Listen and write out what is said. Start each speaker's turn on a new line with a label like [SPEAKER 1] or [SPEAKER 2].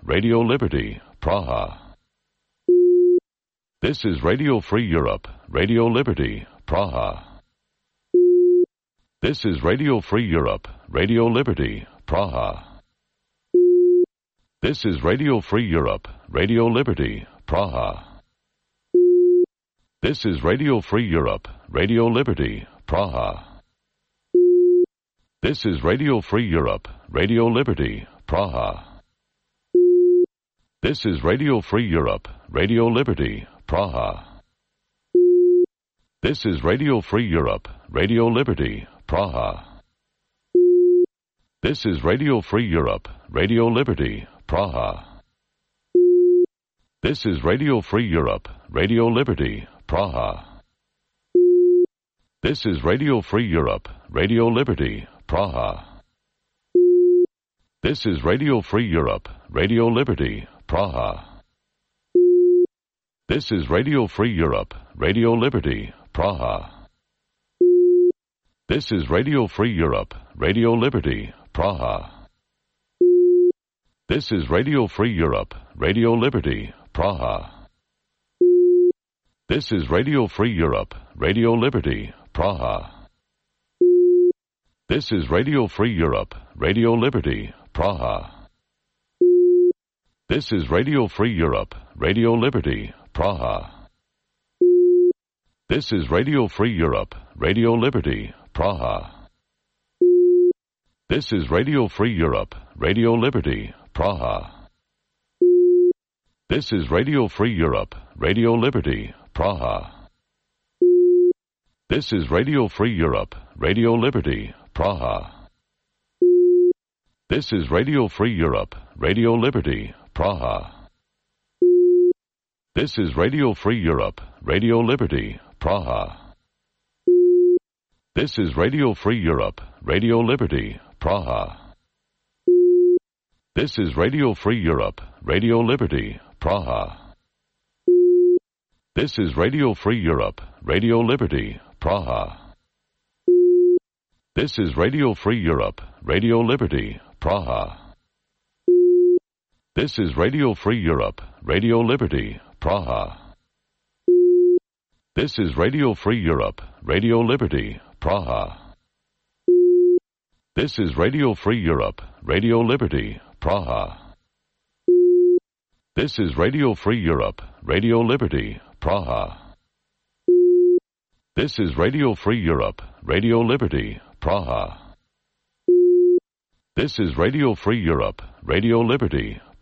[SPEAKER 1] Radio Liberty, Praha. This is Radio Free Europe, Radio Liberty, Praha. This is Radio Free Europe, Radio Liberty, Praha. This is Radio Free Europe, Radio Liberty, Praha. This is Radio Free Europe, Radio Liberty, Praha. This is Radio Free Europe, Radio Liberty, Praha. This is Radio Free Europe, Radio Liberty, Praha. This is Radio Free Europe, Radio Liberty, Praha. This is Radio Free Europe, Radio Liberty, Praha. This is Radio Free Europe, Radio Liberty, Praha. This is Radio Free Europe, Radio Liberty, Praha. This is Radio Free Europe, Radio Liberty, Praha. This is Radio Free Europe, Radio Liberty, Praha. This is Radio Free Europe, Radio Liberty, Praha. This is Radio Free Europe, Radio Liberty, Praha. This is Radio Free Europe, Radio Liberty, Praha. This is Radio Free Europe, Radio Liberty, Praha. This is Radio Free Europe, Radio Liberty, Praha. This is Radio Free Europe, Radio Liberty, Praha. This is Radio Free Europe, Radio Liberty, Praha. This is Radio Free Europe, Radio Liberty, Praha. This is Radio Free Europe, Radio Liberty, Praha. This is Radio Free Europe, Radio Liberty, Praha. This is Radio Free Europe, Radio Liberty, Praha. This is Radio Free Europe, Radio Liberty, Praha. This is Radio Free Europe, Radio Liberty, Praha. This is Radio Free Europe, Radio Liberty, Praha. This is Radio Free Europe, Radio Liberty, Praha. This is Radio Free Europe, Radio Liberty, Praha. This is Radio Free Europe, Radio Liberty, Praha. This is Radio Free Europe, Radio Liberty, Praha. This is Radio Free Europe, Radio Liberty, Praha. This is Radio Free Europe, Radio Liberty, Praha. This is Radio Free Europe, Radio Liberty,